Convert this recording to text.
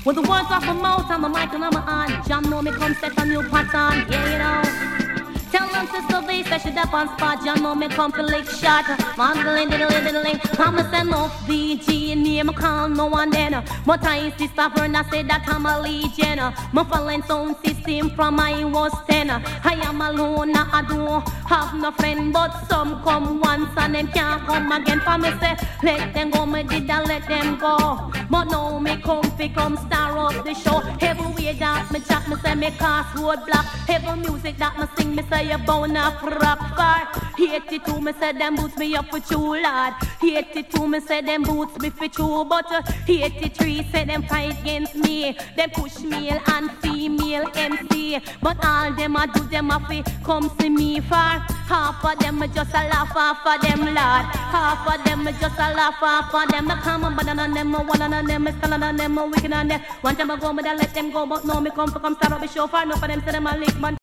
With the words off my mouth and the mic and I'm on. Jam know me come set a new pattern, yeah, you know. Tell them sister V say she up on spot. Jam know me come to lick shot. Mandling, diddling. I'm a send off VG name call no one then. But I insist stop her and I say that I'm a legion. My following sound system from I was 10. I am alone, I don't have no friend. But some come once and them can't come again. For me say, let them go, me did I let them go. But now me come star up the show. Every way that me chat, me say me cast roadblock. Every music that me sing, me say you bound up rock far. 82 me say them boots me up for true lad. 82 me say them boots me for true. But 83 say them fight against me. Them push male and female MC. But all them a do them a fi come see me far. Half of them just a laugh, half of them lad. Half of them just a laugh, half of them. I come on, but none of them, one of them, is still on them, wicked on them. One time I go, but I let them go. But no, me come for come start up the show for. No for them say them a lick man.